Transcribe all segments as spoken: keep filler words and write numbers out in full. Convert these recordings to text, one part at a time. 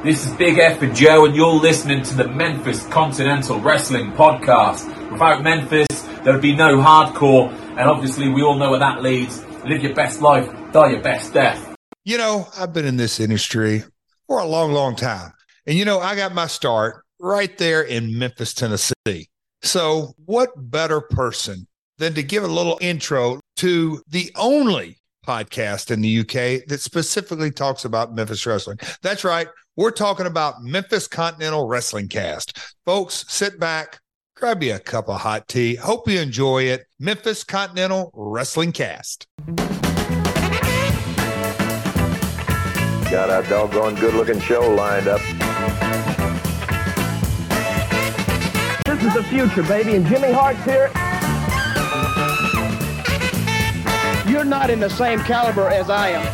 This is Big F and Joe, and you're listening to the Memphis Continental Wrestling Podcast. Without Memphis, there would be no hardcore, and obviously we all know where that leads. Live your best life, die your best death. You know, I've been in this industry for a long, long time. And, you know, I got my start right there in Memphis, Tennessee. So what better person than to give a little intro to the only podcast in the U K that specifically talks about Memphis wrestling. That's right. We're talking about Memphis Continental Wrestling Cast. Folks, sit back, grab you a cup of hot tea. Hope you enjoy it. Memphis Continental Wrestling Cast. Got a doggone good-looking show lined up. This is the future, baby, and Jimmy Hart's here. You're not in the same caliber as I am.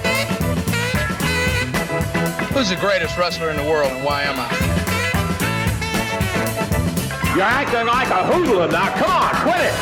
Who's the greatest wrestler in the world, and why am I? You're acting like a hoodlum now. Come on, quit it!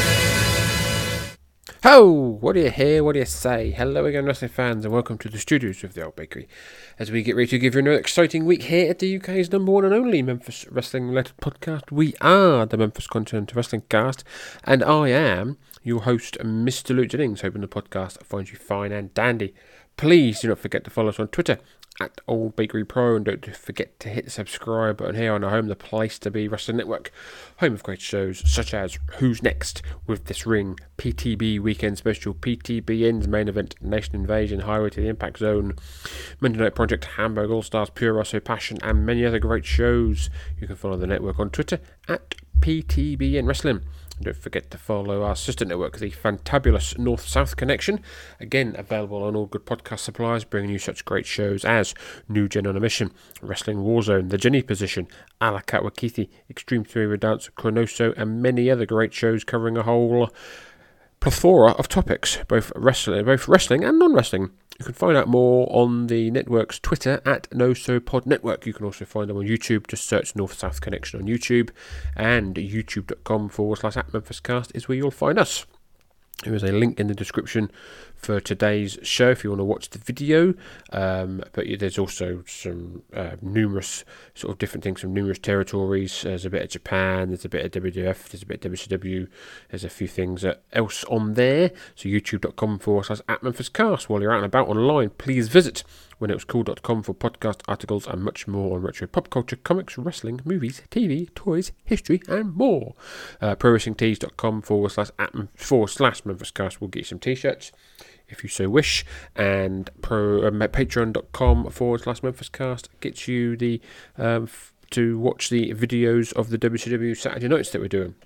Ho! What do you hear? What do you say? Hello again, wrestling fans, and welcome to the studios of the Old Bakery as we get ready to give you another exciting week here at the U K's number one and only Memphis wrestling-related podcast. We are the Memphis Continental Wrestling Cast, and I am your host, Mister Luke Jennings, hoping the podcast finds you fine and dandy. Please do not forget to follow us on Twitter at Old Bakery Pro, and don't forget to hit the subscribe button here on our home, the place to be, Wrestling Network, home of great shows such as Who's Next with This Ring, P T B Weekend Special, P T B N's Main Event, Nation Invasion, Highway to the Impact Zone, Monday Night Project, Hamburg All Stars, Pure Russo Passion, and many other great shows. You can follow the network on Twitter at P T B N Wrestling. And don't forget to follow our sister network, the Fantabulous North-South Connection, again available on all good podcast suppliers, bringing you such great shows as New Gen on a Mission, Wrestling Warzone, The Jenny Position, A La Katwakithi, Extreme Three-Way Dance, Chronoso, and many other great shows covering a whole plethora of topics, both wrestling, both wrestling and non-wrestling. You can find out more on the network's Twitter at NoSoPod Network. You can also find them on YouTube. Just search North-South Connection on YouTube, and youtube.com forward slash at MemphisCast is where you'll find us. There is a link in the description for today's show if you want to watch the video, um, but there's also some uh, numerous sort of different things from numerous territories. There's a bit of Japan, there's a bit of W W F, there's a bit of W C W, there's a few things else on there. So youtube.com forward slash at MemphisCast. While you're out and about online, please visit when it was cool dot com for podcast articles and much more on retro pop culture, comics, wrestling, movies, T V, toys, history, and more. Uh, ProWrestlingTees.com forward slash at forward slash MemphisCast will get you some t-shirts if you so wish, and pro um, patreon.com forward slash MemphisCast gets you the um, f- to watch the videos of the W C W Saturday nights that we're doing.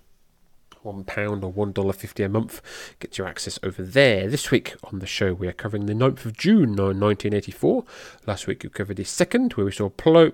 One pound or one dollar fifty a month gets you access over there. This week on the show we are covering the ninth of June nineteen eighty-four. Last week we covered the second, where we saw Plo-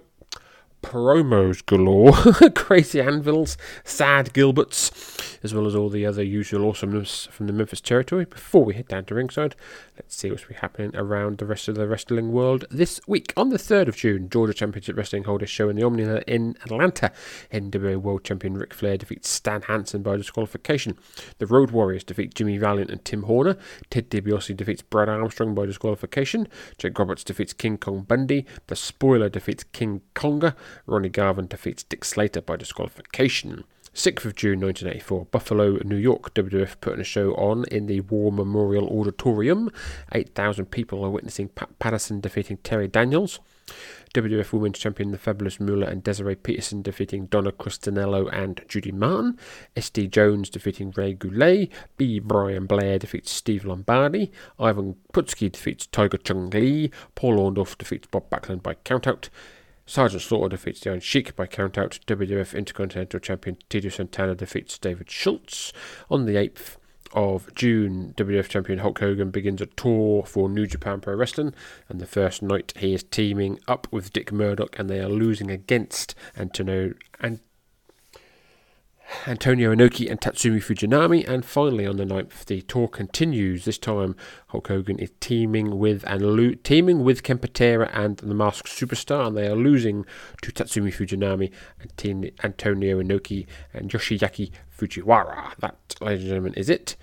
promos galore, crazy anvils, sad Gilberts, as well as all the other usual awesomeness from the Memphis territory. Before we head down to ringside, let's see what's been happening around the rest of the wrestling world this week. On the third of June, Georgia Championship Wrestling hold a show in the Omni in Atlanta. N W A World Champion Ric Flair defeats Stan Hansen by disqualification. The Road Warriors defeat Jimmy Valiant and Tim Horner. Ted DiBiase defeats Brad Armstrong by disqualification. Jake Roberts defeats King Kong Bundy. The Spoiler defeats King Konga. Ronnie Garvin defeats Dick Slater by disqualification. sixth of June nineteen eighty-four, Buffalo, New York. W W F putting a show on in the War Memorial Auditorium. eight thousand people are witnessing Pat Patterson defeating Terry Daniels. W W F Women's Champion The Fabulous Moolah and Desiree Peterson defeating Donna Cristanello and Judy Martin. S D Jones defeating Ray Goulet. B. Brian Blair defeats Steve Lombardi. Ivan Putski defeats Tiger Chung Lee. Paul Orndorff defeats Bob Backlund by countout. Sergeant Slaughter defeats the Iron Sheik by countout. W W F Intercontinental Champion Tito Santana defeats David Schultz. On the eighth of June, W W F Champion Hulk Hogan begins a tour for New Japan Pro Wrestling, and the first night he is teaming up with Dick Murdoch, and they are losing against Antonio and Antonio Inoki and Tatsumi Fujinami. And finally on the ninth, the tour continues. This time Hulk Hogan is teaming with and lo- teaming with Ken Patera and the Masked Superstar, and they are losing to Tatsumi Fujinami and team Antonio Inoki and Yoshiaki Fujiwara. That, ladies and gentlemen, is it.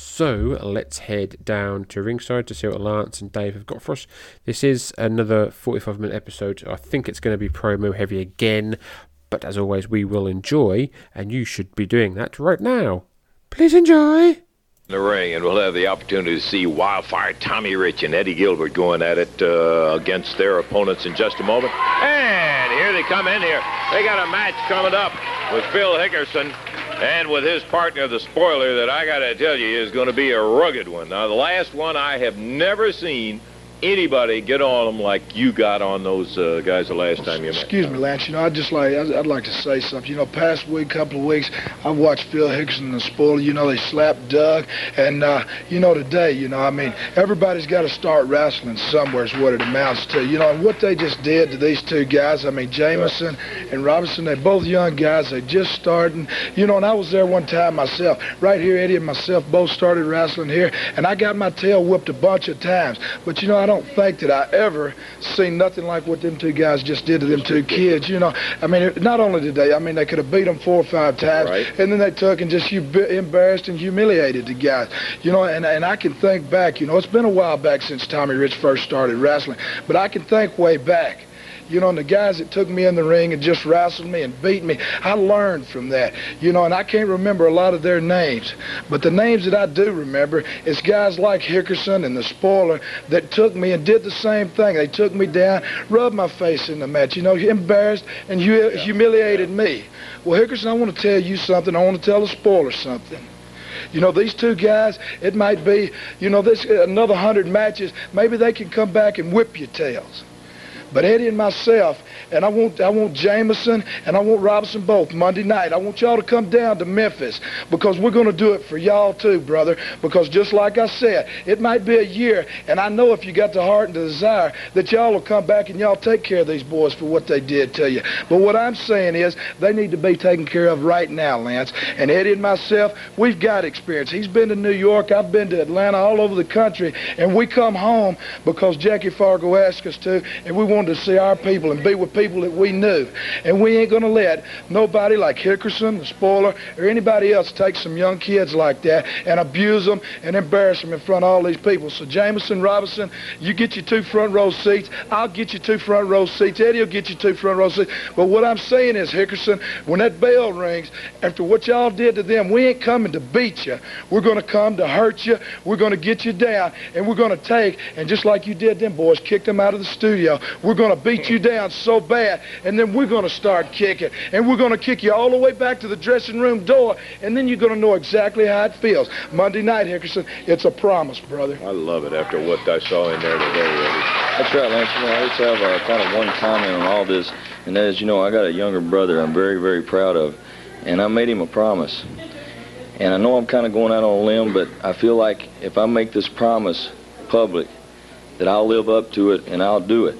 So let's head down to ringside to see what Lance and Dave have got for us. This is another forty-five minute episode. I think it's going to be promo heavy again, but as always, we will enjoy, and you should be doing that right now. Please enjoy. The ring, and we'll have the opportunity to see Wildfire Tommy Rich and Eddie Gilbert going at it uh, against their opponents in just a moment. And here they come in here. They got a match coming up with Phil Hickerson and with his partner, the Spoiler, that I got to tell you is going to be a rugged one. Now, the last one, I have never seen anybody get on them like you got on those uh, guys the last time you met. Excuse me, Lance. You know, I'd just like, I'd, I'd like to say something. You know, past week, couple of weeks, I've watched Phil Hickerson and the Spoiler. You know, they slapped Doug. And, uh, you know, today, you know, I mean, everybody's got to start wrestling somewhere is what it amounts to. You know, and what they just did to these two guys, I mean, Jameson and Robinson, they're both young guys. They're just starting. You know, and I was there one time myself. Right here, Eddie and myself both started wrestling here. And I got my tail whipped a bunch of times. But, you know, I don't think that I ever seen nothing like what them two guys just did to them two kids. You know, I mean, it, not only did they, I mean, they could have beat them four or five times, right, and then they took and just embarrassed and humiliated the guys. You know, and, and I can think back, you know, it's been a while back since Tommy Rich first started wrestling, but I can think way back. You know, and the guys that took me in the ring and just wrestled me and beat me, I learned from that. You know, and I can't remember a lot of their names. But the names that I do remember is guys like Hickerson and the Spoiler that took me and did the same thing. They took me down, rubbed my face in the mat, you know, embarrassed and hu humiliated me. Well, Hickerson, I want to tell you something. I want to tell the Spoiler something. You know, these two guys, it might be, you know, this another hundred matches, maybe they can come back and whip your tails. But Eddie and myself, and I want I want Jameson and I want Robinson both Monday night. I want y'all to come down to Memphis because we're going to do it for y'all too, brother. Because just like I said, it might be a year, and I know if you got the heart and the desire that y'all will come back and y'all take care of these boys for what they did to you. But what I'm saying is they need to be taken care of right now, Lance. And Eddie and myself, we've got experience. He's been to New York, I've been to Atlanta, all over the country, and we come home because Jackie Fargo asked us to, and we want to see our people and be with people that we knew. And we ain't going to let nobody like Hickerson, the Spoiler, or anybody else take some young kids like that and abuse them and embarrass them in front of all these people. So Jameson, Robinson, you get your two front row seats. I'll get you two front row seats. Eddie will get you two front row seats. But what I'm saying is, Hickerson, when that bell rings, after what y'all did to them, we ain't coming to beat you. We're going to come to hurt you. We're going to get you down, and we're going to take, and just like you did them boys, kick them out of the studio, we're going to beat you down so bad, and then we're going to start kicking, and we're going to kick you all the way back to the dressing room door, and then you're going to know exactly how it feels. Monday night, Hickerson, it's a promise, brother. I love it after what I saw in there today, Eddie. That's right, Lance. You know, I just have uh, kind of one comment on all this, and that is, you know, I got a younger brother I'm very, very proud of, and I made him a promise. And I know I'm kind of going out on a limb, but I feel like if I make this promise public, that I'll live up to it and I'll do it.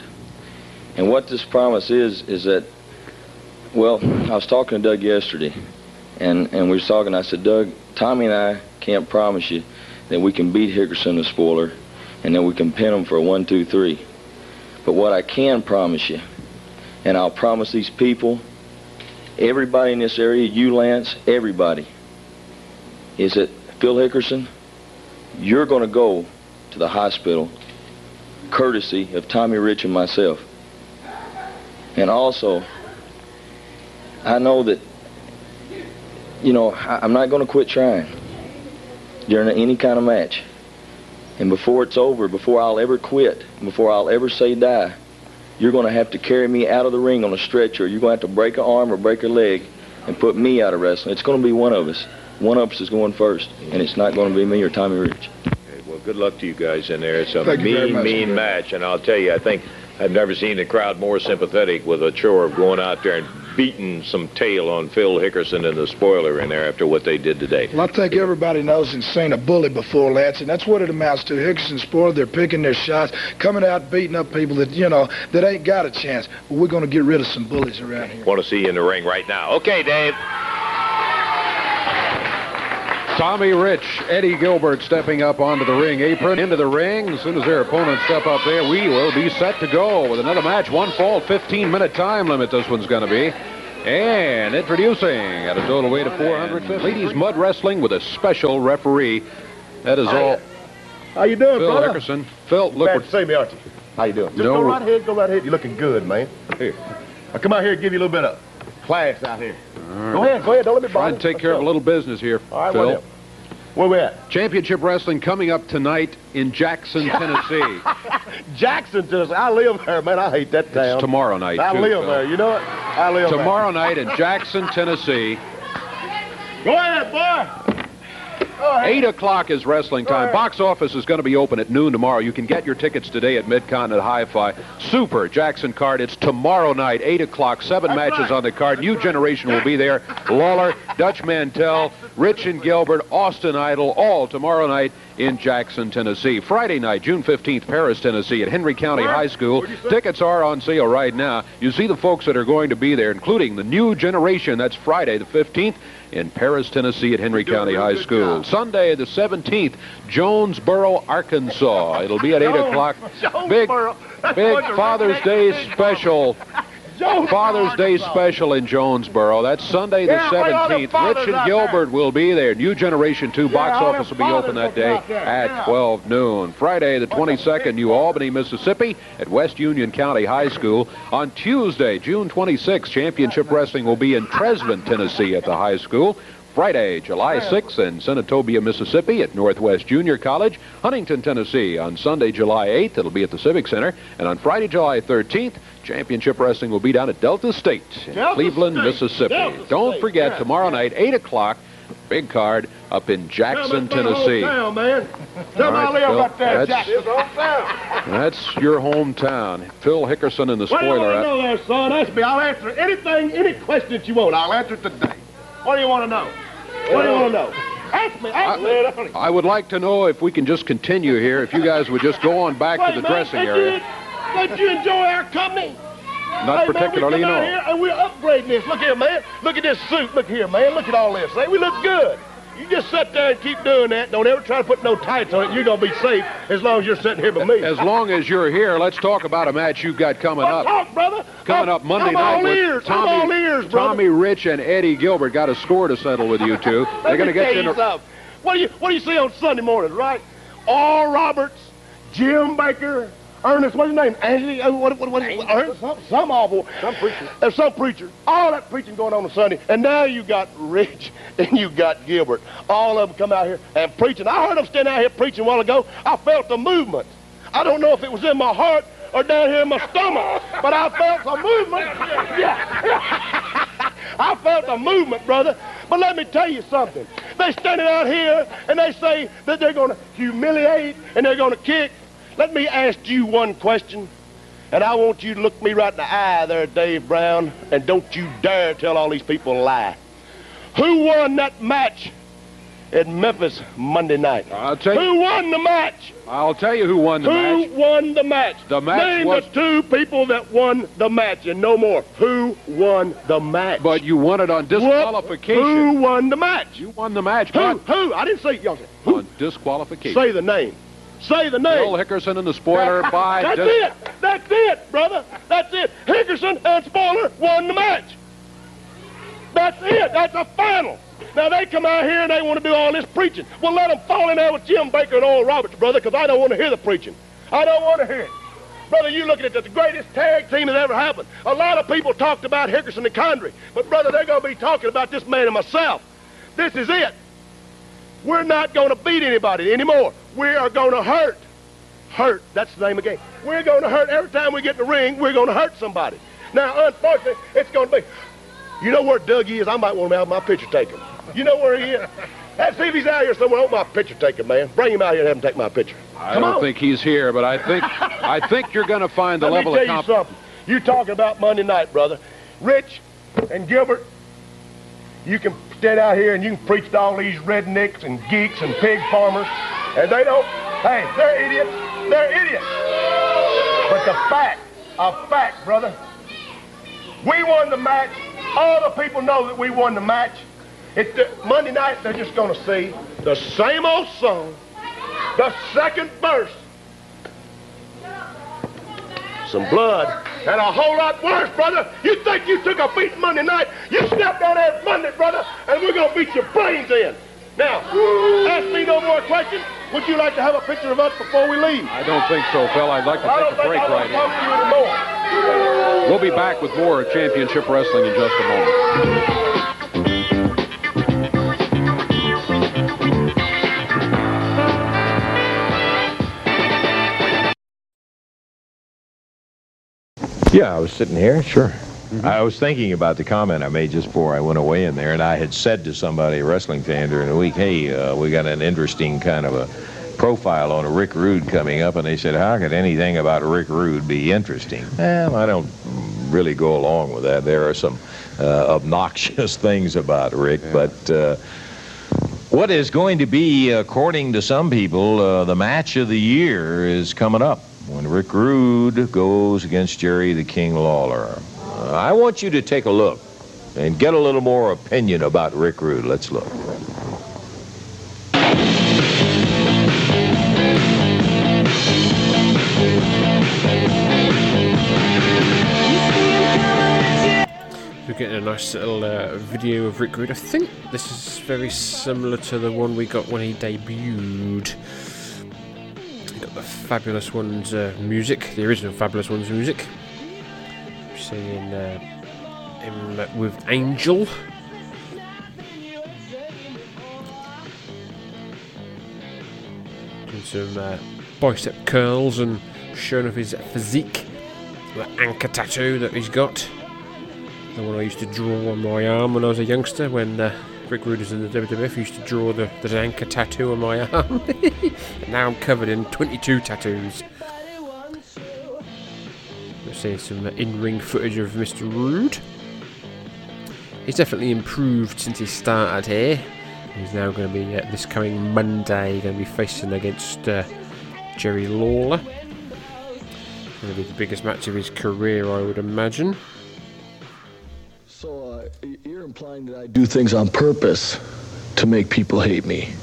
And what this promise is, is that, well, I was talking to Doug yesterday, and, and we were talking, I said, Doug, Tommy and I can't promise you that we can beat Hickerson, the Spoiler, and that we can pin him for a one, two, three. But what I can promise you, and I'll promise these people, everybody in this area, you, Lance, everybody, is that Phil Hickerson, you're going to go to the hospital courtesy of Tommy Rich and myself. And also, I know that, you know, I, I'm not going to quit trying during any kind of match. And before it's over, before I'll ever quit, before I'll ever say die, you're going to have to carry me out of the ring on a stretcher. You're going to have to break an arm or break a leg and put me out of wrestling. It's going to be one of us. One of us is going first, and it's not going to be me or Tommy Rich. Okay, well, good luck to you guys in there. It's a Thank mean, mean match, and I'll tell you, I think I've never seen the crowd more sympathetic with a chore of going out there and beating some tail on Phil Hickerson and the Spoiler in there after what they did today. Well, I think everybody knows and seen a bully before, Lance, and that's what it amounts to. Hickerson, Spoiler, they're picking their shots, coming out, beating up people that, you know, that ain't got a chance. But we're going to get rid of some bullies around here. Want to see you in the ring right now. Okay, Dave. Tommy Rich, Eddie Gilbert stepping up onto the ring apron, into the ring. As soon as their opponents step up there, we will be set to go with another match. One fall, fifteen minute time limit this one's going to be. And introducing at a total weight of four hundred fifty, ladies mud wrestling with a special referee. That is all. How you doing, Phil brother? Hickerson. Phil, look. Glad to see me, aren't you? How you doing? Just No. go right ahead, go right ahead. You're looking good, man. Here. I'll come out here and give you a little bit of class out here. Right. Go ahead, go ahead. Don't let me Try bother. and take care of a little business here, All right, Phil. well, where we at? Championship Wrestling coming up tonight in Jackson, Tennessee. Jackson, Tennessee. I live there, man. I hate that town. It's tomorrow night, I too, live Phil. there. You know it? I live Tomorrow night in Jackson, Tennessee. there. Go ahead, boy. Eight o'clock is wrestling time. Box office is going to be open at noon tomorrow. You can get your tickets today at Mid-Continent Hi-Fi. Super Jackson card. It's tomorrow night, eight o'clock. Seven That's matches right. on the card. New Generation will be there. Lawler, Dutch Mantell, Rich and Gilbert, Austin Idol, all tomorrow night in Jackson, Tennessee. Friday night, June fifteenth, Paris, Tennessee at Henry County High School. Tickets are on sale right now. You see the folks that are going to be there, including the New Generation. That's Friday the fifteenth. In Paris, Tennessee at Henry County High School. Sunday the seventeenth, Jonesboro, Arkansas. It'll be at eight o'clock. Big, big Father's Day special. Father's Day special in Jonesboro. That's Sunday the seventeenth. Rich and Gilbert will be there. New Generation two box office will be open that day at twelve noon. Friday the twenty-second, New Albany, Mississippi at West Union County High School. On Tuesday, June twenty-sixth, Championship Wrestling will be in Tresvant, Tennessee at the high school. Friday, July sixth in Senatobia, Mississippi at Northwest Junior College. Huntington, Tennessee on Sunday, July eighth. It'll be at the Civic Center. And on Friday, July thirteenth, Championship Wrestling will be down at Delta State in Delta Cleveland, State. Mississippi. Delta Don't State, forget, yeah. tomorrow night, eight o'clock, big card up in Jackson, Tennessee. Town, man. Tell All right, my live Phil, right there, that's- Jackson. Hometown. That's your hometown. Phil Hickerson in the What do you spoiler. want to know there, son? Ask me. I'll answer anything, any question that you want. I'll answer it today. What do you want to know? What do you want to know? Ask me. Ask me. I would like to know if we can just continue here, if you guys would just go on back to Wait, the man, dressing did area. You, did you enjoy our company? Not hey, particularly, man, we come out no. here and we're upgrading this. Look here, man. Look at this suit. Look here, man. Look at all this. Hey, we look good. You just sit there and keep doing that. Don't ever try to put no tights on it. You're going to be safe as long as you're sitting here with me. As long as you're here, let's talk about a match you've got coming Let's up. talk, brother. Coming I'm, up Monday I'm night all with ears. Tommy, I'm all ears, brother. Tommy Rich and Eddie Gilbert got a score to settle with you two. They're going to get you in a... something. What do you What do you see on Sunday mornings, right? Oral Roberts, Jim Baker, Ernest, what's his name? Anthony, uh, what, what, what, what, Ernest? Some, some awful. Some preacher. There's some preacher. All that preaching going on on Sunday. And now you got Rich and you got Gilbert. All of them come out here and preaching. I heard them stand out here preaching a while ago. I felt the movement. I don't know if it was in my heart or down here in my stomach, but I felt the movement. Yeah. I felt the movement, brother. But let me tell you something. They standing out here and they say that they're going to humiliate and they're going to kick. Let me ask you one question, and I want you to look me right in the eye there, Dave Brown, and don't you dare tell all these people a lie. Who won that match in Memphis Monday night? I'll tell you. Who won the match? I'll tell you who won the Who match. won the match? The match Name was- the two people that won the match and no more. Who won the match? But you won it on disqualification. Who won the match? You won the match, Who? but Who? I didn't say y'all said. Who? on disqualification. Say the name. Say the name. Phil Hickerson in the spoiler by... That's dis- it. That's it, brother. That's it. Hickerson and Spoiler won the match. That's it. That's a final. Now, they come out here and they want to do all this preaching. Well, let them fall in there with Jim Baker and Oral Roberts, brother, because I don't want to hear the preaching. I don't want to hear it. Brother, you looking at the greatest tag team that ever happened. A lot of people talked about Hickerson and Condrey, but, brother, they're going to be talking about this man and myself. This is it. We're not going to beat anybody anymore. We are going to hurt. Hurt. That's the name of the game. We're going to hurt. Every time we get in the ring, we're going to hurt somebody. Now, unfortunately, it's going to be... You know where Doug is? I might want him out my picture taken. You know where he is? Let's see if he's out here somewhere. I want my picture taken, man. Bring him out here and have him take my picture. I Come don't on. think he's here, but I think I think you're going to find the Let level me of tell you comp- something. You talking about Monday night, brother. Rich and Gilbert, you can stand out here and you can preach to all these rednecks and geeks and pig farmers, and they don't, hey, they're idiots. They're idiots. But the fact, a fact, brother, we won the match. All the people know that we won the match. It, the, Monday night, they're just going to see the same old song, the second verse. Some blood And a whole lot worse, brother. You think you took a beat Monday night? You stepped down there Monday, brother, and we're going to beat your brains in. Now, ask me no more questions. Would you like to have a picture of us before we leave? I don't think so, Phil. I'd like to I take a break right here. Talk to you anymore. We'll be back with more Championship Wrestling in just a moment. Yeah, I was sitting here, sure. Mm-hmm. I was thinking about the comment I made just before I went away in there, and I had said to somebody, a wrestling fan during the week, hey, uh, we got an interesting kind of a profile on a Rick Rude coming up, and they said, how could anything about Rick Rude be interesting? Well, I don't really go along with that. There are some uh, obnoxious things about Rick, yeah. but uh, what is going to be, according to some people, uh, the match of the year is coming up when Rick Rude goes against Jerry the King Lawler. Uh, I want you to take a look and get a little more opinion about Rick Rude. Let's look. We're getting a nice little uh, video of Rick Rude. I think this is very similar to the one we got when he debuted. The Fabulous Ones uh, music, the original Fabulous Ones music. Seeing uh, him with Angel. Doing some uh, bicep curls and showing off his physique. The anchor tattoo that he's got. The one I used to draw on my arm when I was a youngster when uh, Rick Rude was in the W W F. I used to draw the, the anchor tattoo on my arm. And now I'm covered in twenty-two tattoos. We're seeing some in-ring footage of Mister Rude. He's definitely improved since he started here. He's now going to be, uh, this coming Monday, going to be facing against uh, Jerry Lawler. It's going to be the biggest match of his career, I would imagine. So uh, you're implying that I do things on purpose to make people hate me.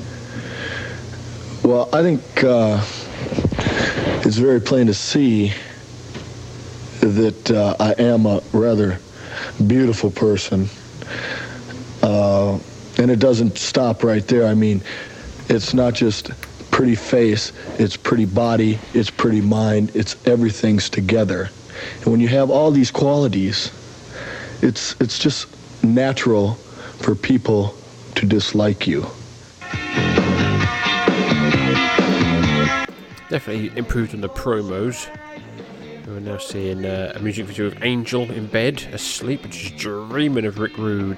Well, I think uh, it's very plain to see that uh, I am a rather beautiful person. Uh, and it doesn't stop right there. I mean, it's not just pretty face, it's pretty body, it's pretty mind, it's everything's together. And when you have all these qualities, It's it's just natural for people to dislike you. Definitely improved on the promos. We're now seeing uh, a music video of Angel in bed, asleep, just dreaming of Rick Rude.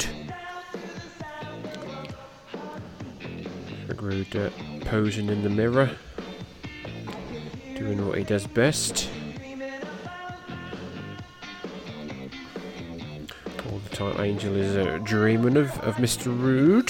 Rick Rude uh, posing in the mirror, doing what he does best. All the time Angel is uh, dreaming of, of Mister Rude.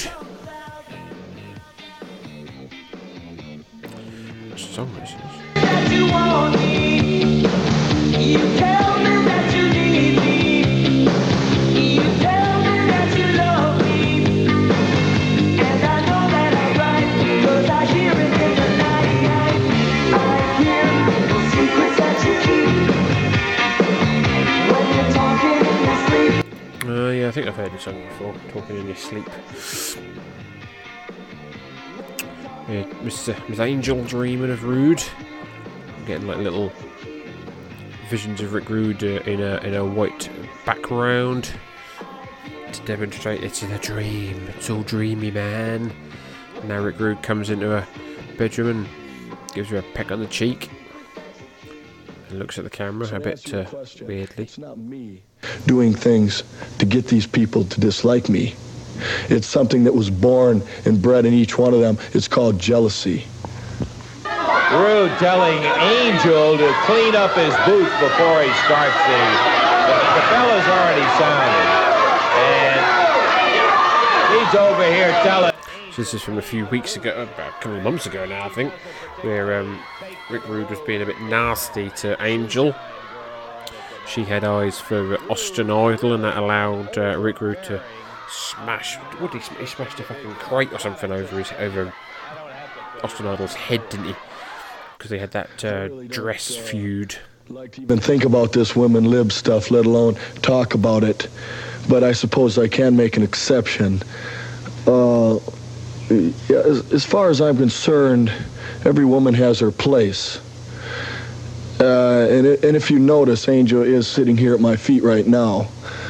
What song this is? You want me. You tell me that you need me. You tell me that you love me. And I know that I'm right, because I hear it in the night. I hear the secrets that you keep when you're talking in your sleep. Uh, yeah, I think I've heard this song before, Talking in Your Sleep. Yeah, Mister Miss Angel dreaming of Rude. Getting like little visions of Rick Rude uh, in a in a white background to demonstrate it's in a dream. It's all dreamy, man. And now Rick Rude comes into her bedroom and gives her a peck on the cheek and looks at the camera so a bit uh, weirdly. It's not me doing things to get these people to dislike me. It's something that was born and bred in each one of them. It's called jealousy. Rude telling Angel to clean up his boots before he starts the... The, the fella's already sounded. And he's over here telling... So this is from a few weeks ago, about a couple of months ago now, I think, where um, Rick Rude was being a bit nasty to Angel. She had eyes for Austin Idol, and that allowed uh, Rick Rude to smash... What did he, he smashed a fucking crate or something over his over Austin Idol's head, didn't he? Because they had that uh, dress feud. like to even think about this women lib stuff, let alone talk about it. But I suppose I can make an exception. Uh, yeah, as, as far as I'm concerned, every woman has her place. Uh, and, it, and if you notice, Angel is sitting here at my feet right now.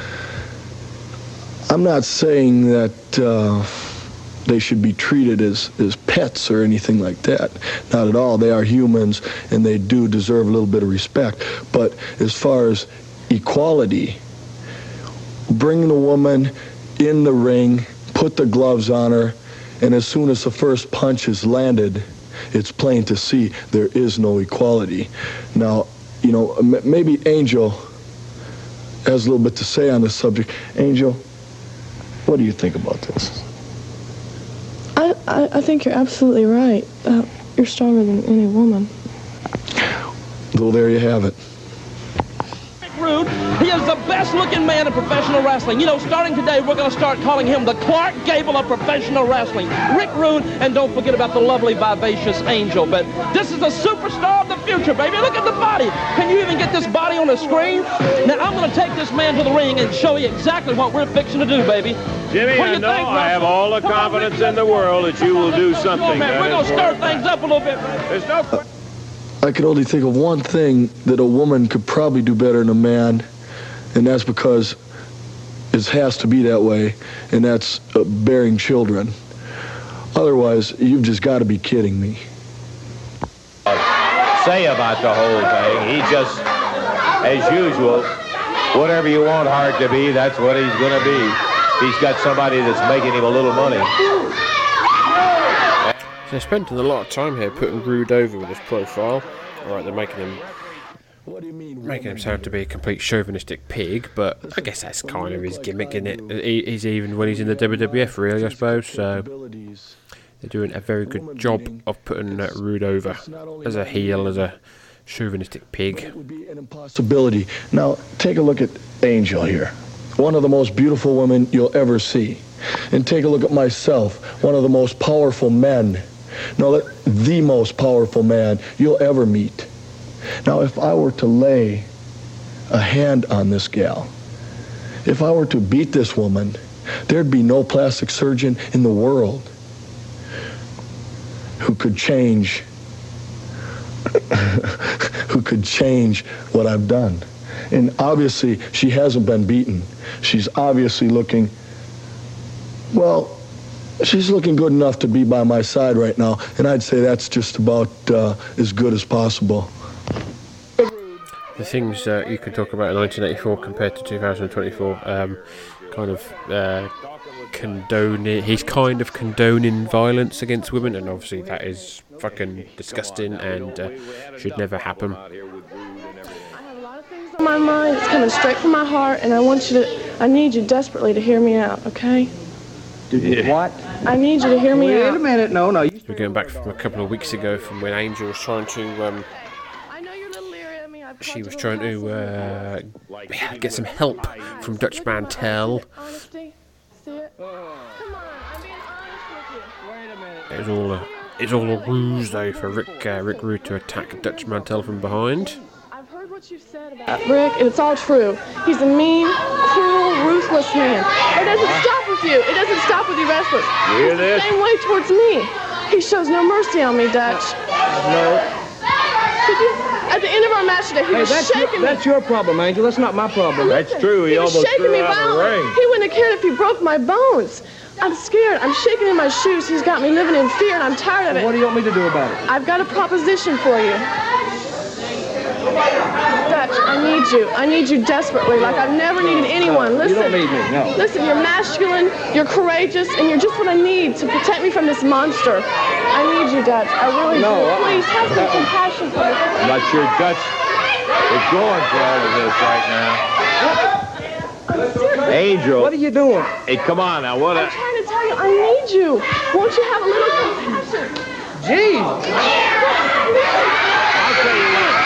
I'm not saying that uh, they should be treated as, as pets or anything like that. Not at all. They are humans, and they do deserve a little bit of respect. But as far as equality, bring the woman in the ring, put the gloves on her, and as soon as the first punch is landed, it's plain to see there is no equality. Now, you know, m- maybe Angel has a little bit to say on this subject. Angel, what do you think about this? I, I, I think you're absolutely right. Uh, you're stronger than any woman. Well, there you have it. Rude. He is the best-looking man in professional wrestling. You know, starting today, we're going to start calling him the Clark Gable of professional wrestling. Rick Rude, and don't forget about the lovely, vivacious Angel. But this is a superstar of the future, baby. Look at the body. Can you even get this body on the screen? Now, I'm going to take this man to the ring and show you exactly what we're fixing to do, baby. Jimmy, What do I you know think, I have Russell? all the Come on, confidence baby. in the world that you will do Come on, something. man. We're going to stir things up a little bit, baby. There's no... I could only think of one thing that a woman could probably do better than a man, and that's because it has to be that way, and that's uh, bearing children. Otherwise, you've just got to be kidding me. Say about the whole thing. He just, as usual, whatever you want Hart to be, that's what he's going to be. He's got somebody that's making him a little money. So they're spending a lot of time here putting Rude over with his profile. Alright, they're making him making him sound to be a complete chauvinistic pig, but I guess that's kind of his gimmick, isn't it? He, he's even when he's in the W W F, really, I suppose. So they're doing a very good job of putting uh, Rude over as a heel, as a chauvinistic pig. Possibility. Now, take a look at Angel here. One of the most beautiful women you'll ever see. And take a look at myself, one of the most powerful men. No, the most powerful man you'll ever meet. Now, if I were to lay a hand on this gal, if I were to beat this woman, there'd be no plastic surgeon in the world who could change, who could change what I've done. And obviously, she hasn't been beaten. She's obviously looking, well, she's looking good enough to be by my side right now, and I'd say that's just about uh, as good as possible. The things uh, you can talk about in nineteen eighty-four compared to two thousand twenty-four, um, kind of uh, condoning, he's kind of condoning violence against women, and obviously that is fucking disgusting and uh, should never happen. On my mind, it's coming straight from my heart, and I want you to, I need you desperately to hear me out, okay? Yeah. What? I need you to hear me Wait out. a minute, no, no. You... We're going back from a couple of weeks ago from when Angel was trying to, um, she was trying to uh, get some help from Dutch Mantel. It was all a, it was all a ruse though for Rick uh, Rick Rude to attack Dutch Mantel from behind. Uh, Rick, and it's all true. He's a mean, cruel, ruthless man. It doesn't stop with you. It doesn't stop with you wrestlers. You hear He's this? the same way towards me. He shows no mercy on me, Dutch. No. Did you, at the end of our match today, he Hey, was that's shaking your, me. that's your problem, Angel. That's not my problem. That's true. He, He was almost shaking threw me out of the violently. ring. He wouldn't have cared if he broke my bones. I'm scared. I'm shaking in my shoes. He's got me living in fear, and I'm tired of it. What do you want me to do about it? I've got a proposition for you. Dutch, I need you. I need you desperately, like I've never needed anyone. You Listen. don't need me, no. Listen, you're masculine, you're courageous, and you're just what I need to protect me from this monster. I need you, Dutch. I really No, do. uh-uh. Please, have some compassion for me. I'm not sure Dutch is going for all of this right now. Angel. What are you doing? Hey, come on now. What? I'm A, trying to tell you, I need you. Won't you have a little compassion? Jeez. I'll tell you what.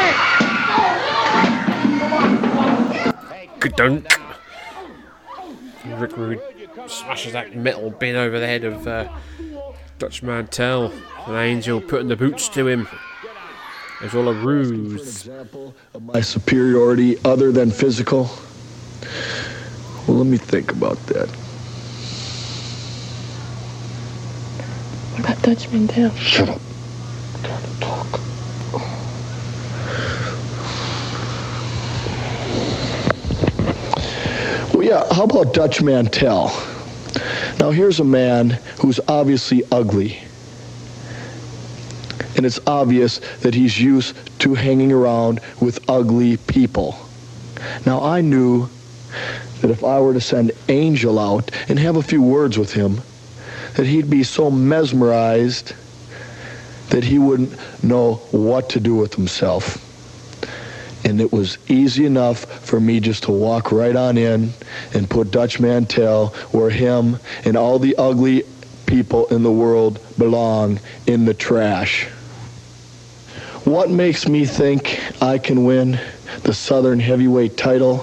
Good dunk. Rick Rude smashes that metal bin over the head of uh, Dutch Mantel, and Angel putting the boots to him. It's all a ruse. My superiority other than physical? Well, let me think about that. What about Dutch Mantell? Shut up. Well, yeah, how about Dutch Mantell? Now, here's a man who's obviously ugly. And it's obvious that he's used to hanging around with ugly people. Now, I knew that if I were to send Angel out and have a few words with him, that he'd be so mesmerized that he wouldn't know what to do with himself. And it was easy enough for me just to walk right on in and put Dutch Mantell where him and all the ugly people in the world belong, in the trash. What makes me think I can win the Southern heavyweight title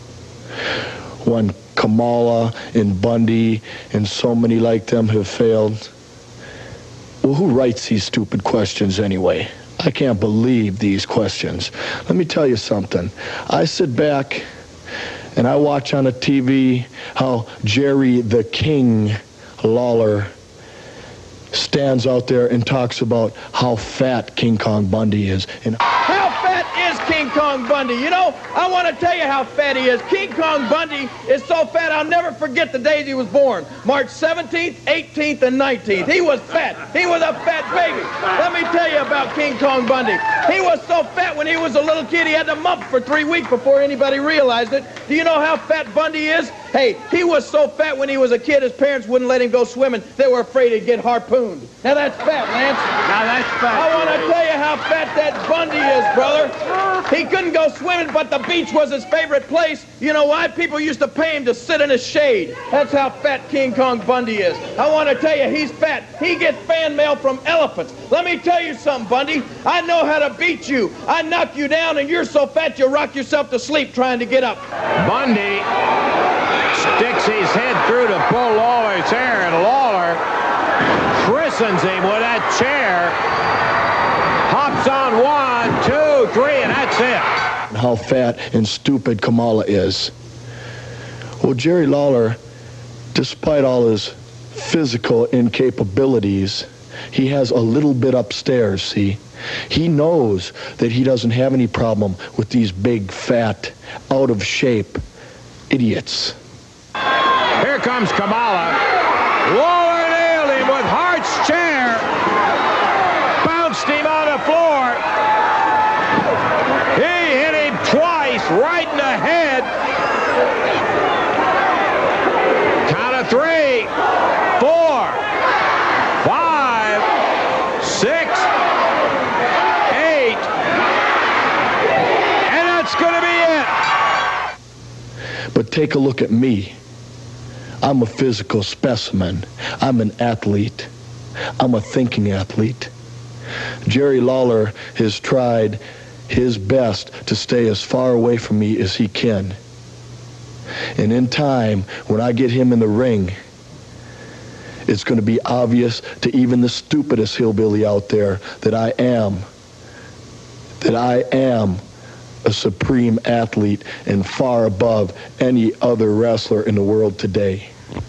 when Kamala and Bundy and so many like them have failed? Well, who writes these stupid questions anyway? I can't believe these questions. Let me tell you something. I sit back and I watch on the T V how Jerry the King Lawler stands out there and talks about how fat King Kong Bundy is. And How fat is King Kong Bundy? You know, I want to tell you how fat he is. King Kong Bundy is so fat I'll never forget the days he was born. March seventeenth, eighteenth, and nineteenth. He was fat. He was a fat baby. Let me tell you about King Kong Bundy. He was so fat when he was a little kid he had to mump for three weeks before anybody realized it. Do you know how fat Bundy is? Hey, he was so fat when he was a kid his parents wouldn't let him go swimming. They were afraid he'd get harpooned. Now that's fat, Lance. Now that's fat. I want to tell you how fat that Bundy is, brother. He couldn't go swimming, but the beach was his favorite place. You know why? People used to pay him to sit in the shade. That's how fat King Kong Bundy is. I want to tell you, he's fat. He gets fan mail from elephants. Let me tell you something, Bundy. I know how to beat you. I knock you down, and you're so fat you rock yourself to sleep trying to get up. Bundy sticks his head through to pull Lawler's hair, and Lawler christens him with that chair. Hops on one, two, three, and that's it. how fat and stupid Kamala is. Well, Jerry Lawler, despite all his physical incapabilities, he has a little bit upstairs, see? He knows that he doesn't have any problem with these big, fat, out-of-shape idiots. Here comes Kamala. Lawler nailed him with Hart's chair. Bounced him on the floor. He hit him twice, right in the head. Count of three, four, five, six, eight, and that's going to be it. But take a look at me. I'm a physical specimen. I'm an athlete. I'm a thinking athlete. Jerry Lawler has tried his best to stay as far away from me as he can. And in time, when I get him in the ring, it's going to be obvious to even the stupidest hillbilly out there that I am, that I am a supreme athlete and far above any other wrestler in the world today.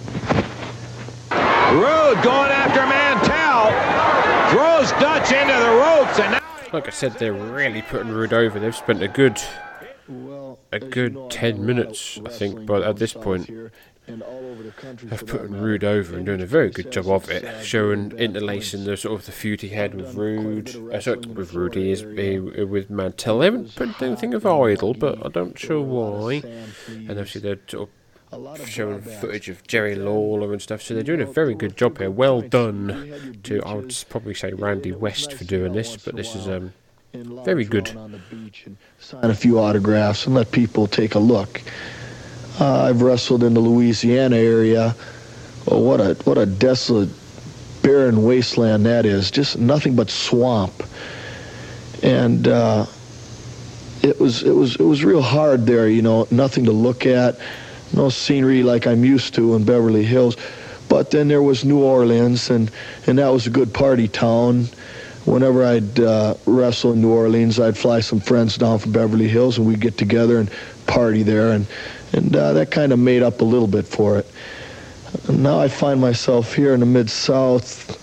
Rude going after Mantell. Throws Dutch into the ropes, and now... Like I said, they're really putting Rude over. They've spent a good, a good ten minutes, I think, but at this point, of putting Rude over and doing a very good job of it, showing, interlacing the sort of the feud he had with Rude, uh, sorry, with Rude, he is uh, with Mantell. They haven't put anything of Idol, but I don't sure why. And obviously they're sort of showing footage of Jerry Lawler and stuff, so they're doing a very good job here. Well done to, I would probably say, Randy West for doing this, but this is um very good. Sign a few autographs and let people take a look. Uh, I've wrestled in the Louisiana area. Well, what a what a desolate, barren wasteland that is. Just nothing but swamp. And uh, it was it was it was real hard there. You know, nothing to look at, no scenery like I'm used to in Beverly Hills. But then there was New Orleans, and and that was a good party town. whenever I'd uh, wrestle in New Orleans, I'd fly some friends down from Beverly Hills, and we'd get together and party there, and, and uh, that kind of made up a little bit for it. And now I find myself here in the Mid-South,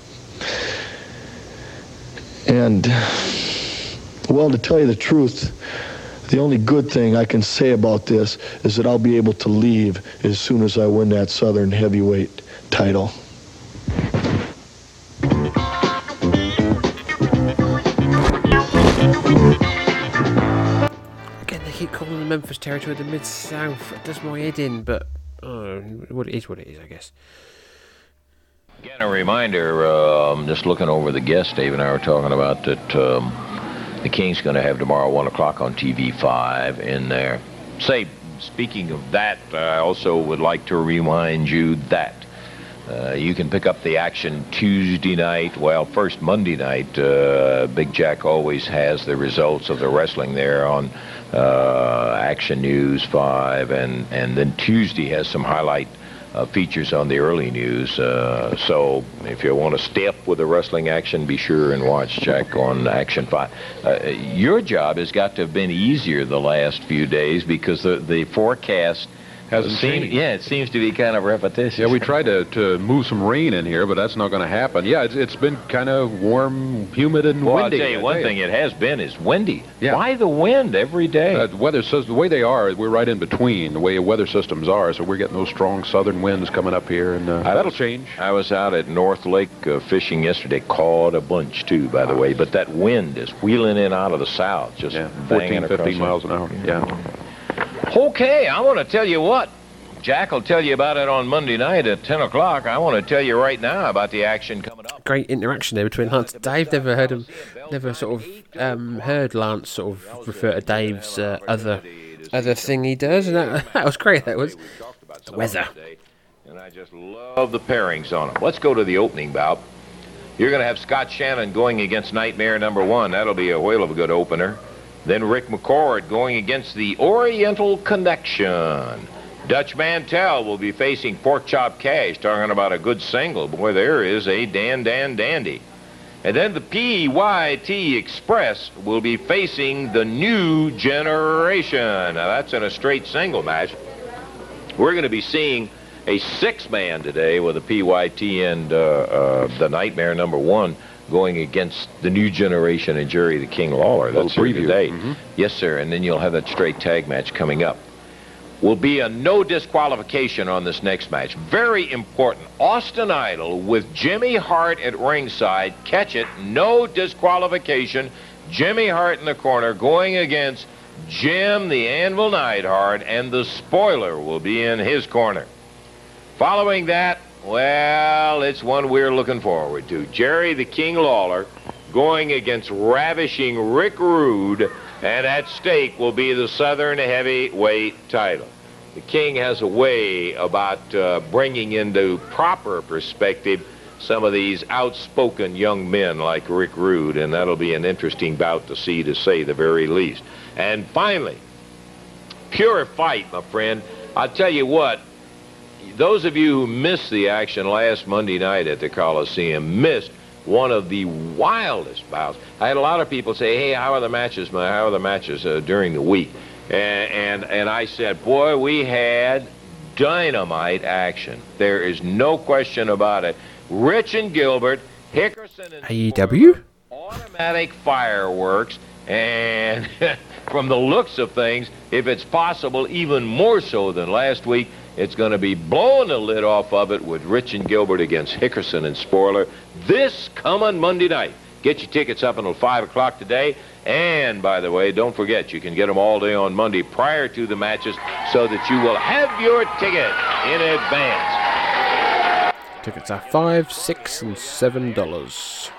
and, well, to tell you the truth, the only good thing I can say about this is that I'll be able to leave as soon as I win that Southern Heavyweight title. Again, they keep calling the Memphis territory the Mid-South. It does my head in, but oh, what it is, what it is, I guess. Again, a reminder, um, just looking over the guests Dave and I were talking about, that um, the King's going to have tomorrow one o'clock on T V five in there. Say, speaking of that, I also would like to remind you that uh, you can pick up the action Tuesday night. Well, first Monday night, uh, Big Jack always has the results of the wrestling there on uh, Action News five, and, and then Tuesday has some highlight Uh, features on the early news. Uh, so if you want to stay up with the wrestling action, be sure and watch Jack on Action five. Uh, your job has got to have been easier the last few days because the, the forecast hasn't seem, changed. Yeah, it seems to be kind of repetitious. Yeah, we tried to, to move some rain in here, but that's not going to happen. Yeah, it's, it's been kind of warm, humid, and well, windy. I'll tell you one thing it has been is windy. Yeah. Why the wind every day? Uh, the weather says the way they are, we're right in between the way weather systems are, so we're getting those strong southern winds coming up here, and uh, I that'll was, change. I was out at North Lake uh, fishing yesterday, caught a bunch too, by the way, but that wind is wheeling in out of the south, just Yeah, banging fourteen, across fifteen the- miles an hour. Yeah. Okay, I want to tell you what. Jack will tell you about it on Monday night at ten o'clock. I want to tell you right now about the action coming up. Great interaction there between Lance and Dave. Never heard him, never sort of um, heard Lance sort of refer to Dave's uh, other other thing he does, and that, that was great. That was the weather. And I just love the pairings on them. Let's go to the opening bout. You're going to have Scott Shannon going against Nightmare number one. That'll be a whale of a good opener. Then Rick McCord going against the Oriental Connection. Dutch Mantell will be facing Pork Chop Cash, talking about a good single. Boy, there is a Dan Dan Dandy. And then the P Y T Express will be facing the New Generation. Now, that's in a straight single match. We're going to be seeing a six-man today with the P Y T and uh, uh, the Nightmare number one going against the New Generation and Jerry the King Lawler. That's here preview. today. Mhm. Yes, sir. And then you'll have that straight tag match coming up. Will be a no disqualification on this next match. Very important. Austin Idol with Jimmy Hart at ringside. Catch it. No disqualification. Jimmy Hart in the corner going against Jim the Anvil Neidhart, and the spoiler will be in his corner. Following that, well, it's one we're looking forward to. Jerry the King Lawler going against ravishing Rick Rude, and at stake will be the Southern Heavyweight title. The King has a way about uh, bringing into proper perspective some of these outspoken young men like Rick Rude, and that'll be an interesting bout to see, to say the very least. And finally, pure fight, my friend. I'll tell you what, those of you who missed the action last Monday night at the Coliseum missed one of the wildest bouts. I had a lot of people say, hey, how are the matches, man? How are the matches uh, during the week? And, and, and I said, boy, we had dynamite action. There is no question about it. Rich and Gilbert, Hickerson and A E W? automatic fireworks, and from the looks of things, if it's possible, even more so than last week, it's going to be blowing the lid off of it with Rich and Gilbert against Hickerson and Spoiler this coming Monday night. Get your tickets up until five o'clock today. And, by the way, don't forget, you can get them all day on Monday prior to the matches so that you will have your ticket in advance. Tickets are five, six, and seven dollars.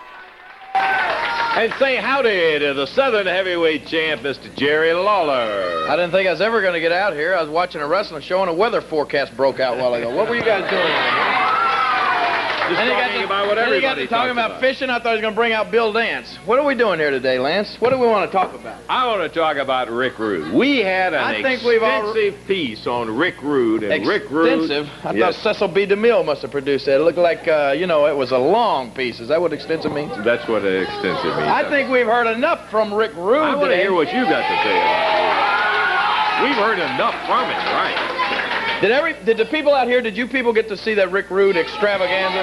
And say howdy to the Southern Heavyweight champ, Mister Jerry Lawler. I didn't think I was ever going to get out here. I was watching a wrestling show and a weather forecast broke out a while ago. What were you guys doing? And he got talking to, about what and he got everybody to talking talks about, about. fishing. I thought he was going to bring out Bill Dance. What are we doing here today, Lance? What do we want to talk about? I want to talk about Rick Rude. We had an I think we've all- extensive piece on Rick Rude. And Rick Rude. Extensive? I Yes. thought Cecil B. DeMille must have produced that. It looked like, uh, you know, it was a long piece. Is that what extensive means? That's what an extensive means. I think we've heard enough from Rick Rude I want to today. hear what you got to say about it. We've heard enough from it, right? Did every did the people out here, did you people get to see that Rick Rude extravaganza?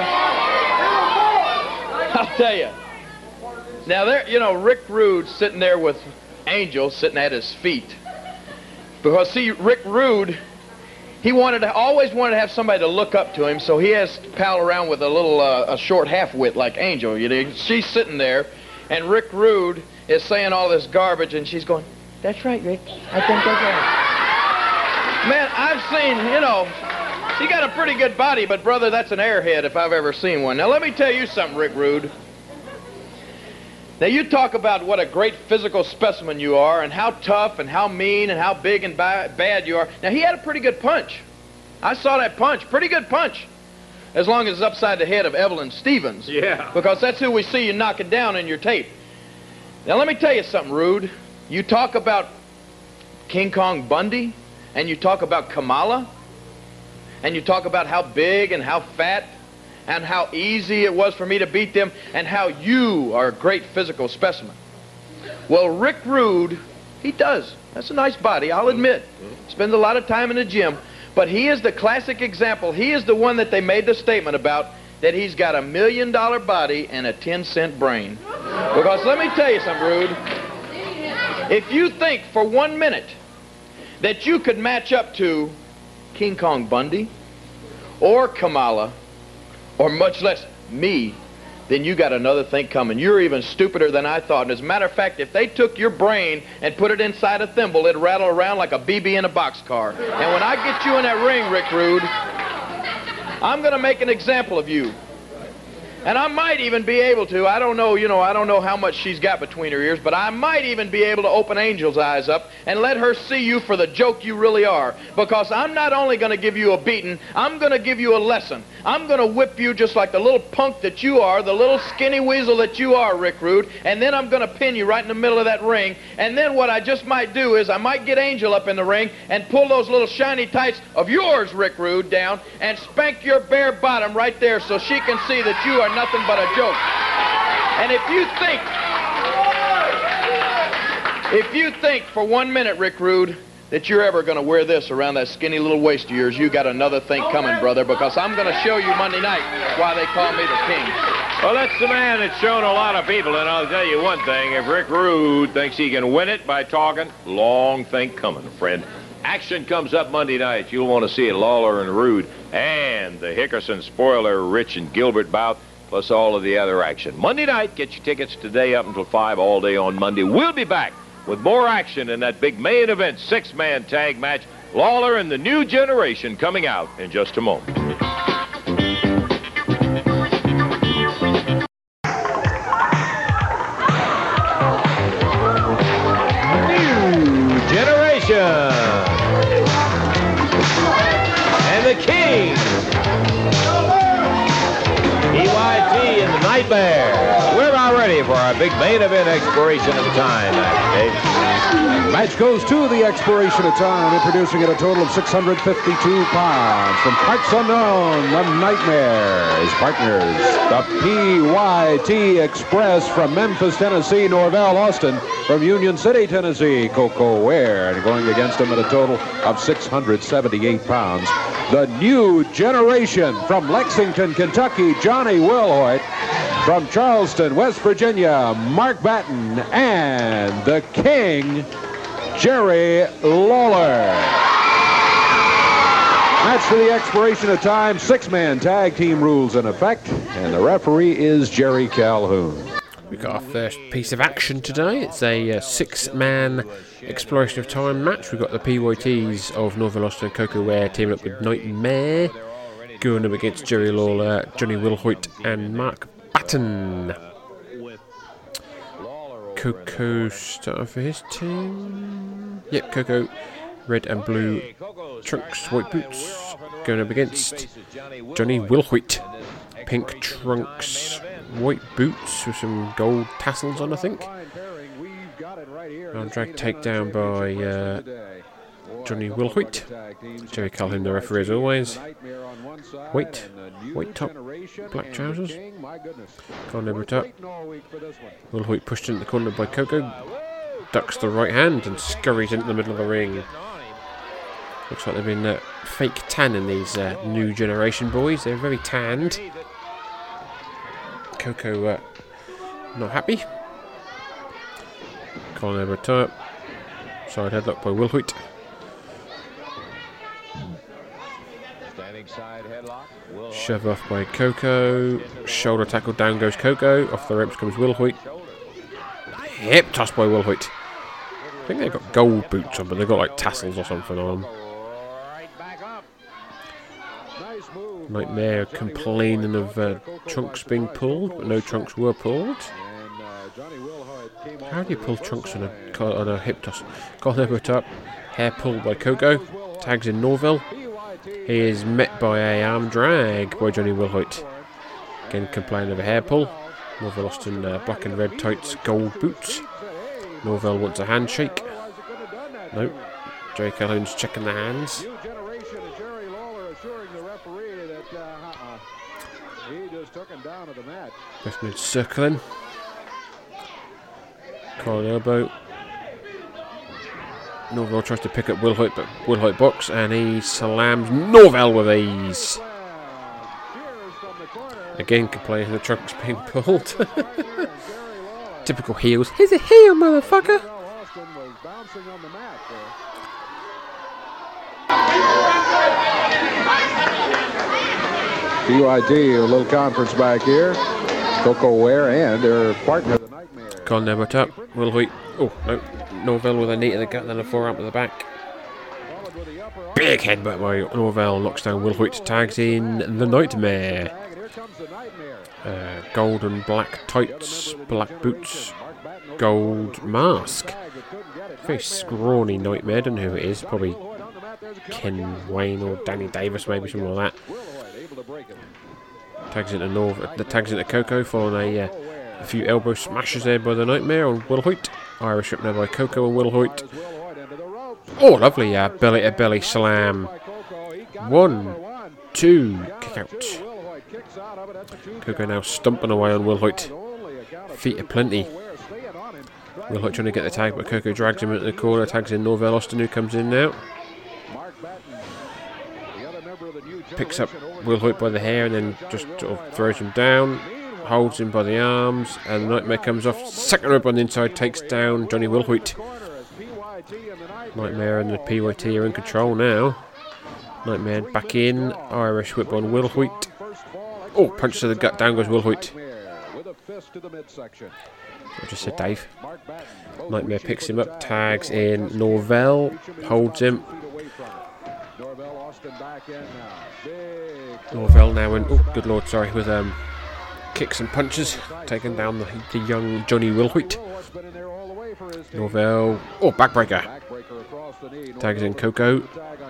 I'll tell you. Now there, you know, Rick Rude sitting there with Angel sitting at his feet. Because see, Rick Rude, he wanted to always wanted to have somebody to look up to him, so he has to pal around with a little uh, a short half-wit like Angel. You know, she's sitting there, and Rick Rude is saying all this garbage, and she's going, "That's right, Rick. I think that's right." Man, I've seen, you know, he got a pretty good body, but brother, that's an airhead if I've ever seen one. Now let me tell you something, Rick Rude. Now you talk about what a great physical specimen you are, and how tough and how mean and how big and ba bad you are. Now he had a pretty good punch. I saw that punch, pretty good punch. As long as it's upside the head of Evelyn Stevens. Yeah. Because that's who we see you knocking down in your tape. Now let me tell you something, Rude. You talk about King Kong Bundy, and you talk about Kamala, and you talk about how big and how fat and how easy it was for me to beat them, and how you are a great physical specimen. Well, Rick Rude, he does. That's a nice body, I'll admit. Spends a lot of time in the gym, but he is the classic example. He is the one that they made the statement about, that he's got a million dollar body and a ten cent brain. Because let me tell you something, Rude. If you think for one minute that you could match up to King Kong Bundy or Kamala, or much less me, then you got another thing coming. You're even stupider than I thought. And as a matter of fact, if they took your brain and put it inside a thimble, it'd rattle around like a B B in a boxcar. And when I get you in that ring, Rick Rude, I'm going to make an example of you. And I might even be able to, I don't know, you know, I don't know how much she's got between her ears, but I might even be able to open Angel's eyes up and let her see you for the joke you really are. Because I'm not only going to give you a beating, I'm going to give you a lesson. I'm going to whip you just like the little punk that you are, the little skinny weasel that you are, Rick Rude, and then I'm going to pin you right in the middle of that ring. And then what I just might do is I might get Angel up in the ring and pull those little shiny tights of yours, Rick Rude, down and spank your bare bottom right there so she can see that you are nothing but a joke. And if you think, if you think for one minute, Rick Rude, that you're ever going to wear this around that skinny little waist of yours, you got another thing coming, brother, because I'm going to show you Monday night why they call me the king. Well, that's the man that's shown a lot of people, and I'll tell you one thing. If Rick Rude thinks he can win it by talking, long thing coming, friend. Action comes up Monday night. You'll want to see it, Lawler and Rude, and the Hickerson spoiler, Rich and Gilbert bout, plus all of the other action. Monday night, get your tickets today up until five all day on Monday. We'll be back with more action in that big main event six-man tag match. Lawler and the New Generation coming out in just a moment. New Generation and the King, E Y T and the Nightmare. We're about ready for our big main event expiration of time match, Dave. Match goes to the expiration of time, introducing at a total of six hundred fifty-two pounds. From parts unknown, the Nightmare. His partners, the P Y T Express from Memphis, Tennessee, Norvell Austin from Union City, Tennessee, Coco Ware. And going against him at a total of six hundred seventy-eight pounds, the New Generation from Lexington, Kentucky, Johnny Wilhoit. From Charleston, West Virginia, Mark Batten, and the King, Jerry Lawler. That's to the expiration of time. Six-man tag team rules in effect, and the referee is Jerry Calhoun. We've got our first piece of action today. It's a uh, six-man exploration of time match. We've got the P Y Ts of Norvell Austin and Coco Ware teaming up with Nightmare, going up against Jerry Lawler, Johnny Wilhoit, and Mark Batten. Coco starting for his team. Yep, Coco, red and blue trunks, white boots, going up against Johnny Wilhoit pink trunks, white boots with some gold tassels on, I think. And drag takedown by uh, Johnny Wilhoit. Jerry Calhoun, the referee as always. White, white top, black trousers. Can't over it up. Wilhoit pushed into the corner by Coco. Ducks the right hand and scurries into the middle of the ring. Looks like they've been uh, fake tanning these uh, new generation boys. They're very tanned. Coco uh, not happy. Colin over top. Side headlock by Wilhoit. Shove off by Coco. Shoulder tackle, down goes Coco. Off the ropes comes Wilhoit. Hip toss by Wilhoit. I think they've got gold boots on, but they've got like tassels or something on them. Nightmare complaining of uh, trunks being pulled, but no trunks were pulled. How do you pull trunks on a, on a hip toss? Got over top. Hair pulled by Coco. Tags in Norville. He is met by a arm drag by Johnny Wilhoit. Again complaining of a hair pull. Norville lost in uh, black and red tights, gold boots. Norville wants a handshake. Nope. Jerry Calhoun's checking the hands. Left mid circling. Collar elbow. Norville tries to pick up Wilhoit, but Wilhoit box and he slams Norville with ease. Again complaining the trunk's being pulled. Typical heels. He's a heel, motherfucker. B Y T, a little conference back here. Coco Ware and their partner, the Nightmare. Colin never up. Wilhoit. Oh, no. Norville with a knee to the gut, then a forearm to the back. Big headbutt by Norville. Knocks down Wilhoit. Tags in the Nightmare. Uh, gold and black tights, black boots, gold mask. Very scrawny Nightmare. Don't know who it is. Probably Ken Wayne or Danny Davis, maybe something like that. Tags into Norv. The tags into Coco, following a, uh, a few elbow smashes there by the Nightmare on Wilhoit. Irish whip now by Coco and Wilhoit. Oh, lovely uh, belly to belly slam. One, two, kick out. Coco now stumping away on Wilhoit. Feet aplenty. Wilhoit trying to get the tag, but Coco drags him into the corner. Tags in Norville Austin, who comes in now. Picks up Wilhoit by the hair and then just sort of throws him down. Holds him by the arms, and the Nightmare comes off. Second rope on the inside, takes down Johnny Wilhoit. Nightmare and the P Y T are in control now. Nightmare back in. Irish whip on Wilhoit. Oh, punch to the gut, down goes Wilhoit. I just said Dave. Nightmare picks him up, tags in Norville, holds him. Norville now in, oh good lord, sorry, with um, kicks and punches, taking down the, the young Johnny Wilhoit. Norville, oh backbreaker. Tags in Coco.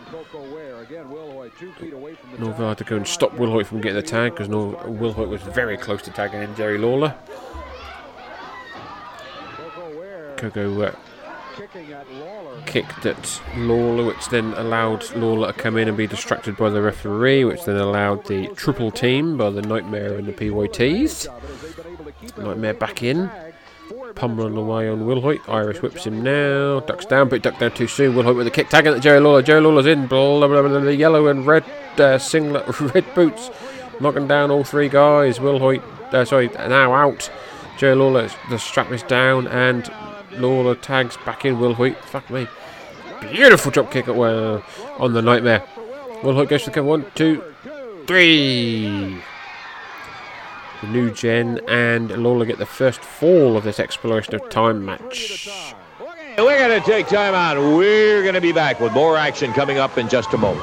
Norville had to go and stop Wilhoit from getting the tag because Nor- Wilhoit was very close to tagging in Jerry Lawler. Coco uh, kicked at Lawler, which then allowed Lawler to come in and be distracted by the referee, which then allowed the triple team by the Nightmare and the P Y Ts. Nightmare back in, pummeling away on Wilhoit. Irish whips him now, ducks down, but ducked down too soon. Wilhoit with a kick, tagging at Jerry Lawler. Jerry Lawler's in, blah, blah, blah, the yellow and red uh, singlet, red boots, knocking down all three guys. Wilhoit, uh, sorry, now out. Jerry Lawler, the strap is down, and Lawler tags back in Wilhoit. Fuck me. Beautiful drop kick at, uh, on the Nightmare. Wilhoit goes for the cover. One, two, three. The new gen and Lawler get the first fall of this exploration of time match. We're going to take time out. We're going to be back with more action coming up in just a moment.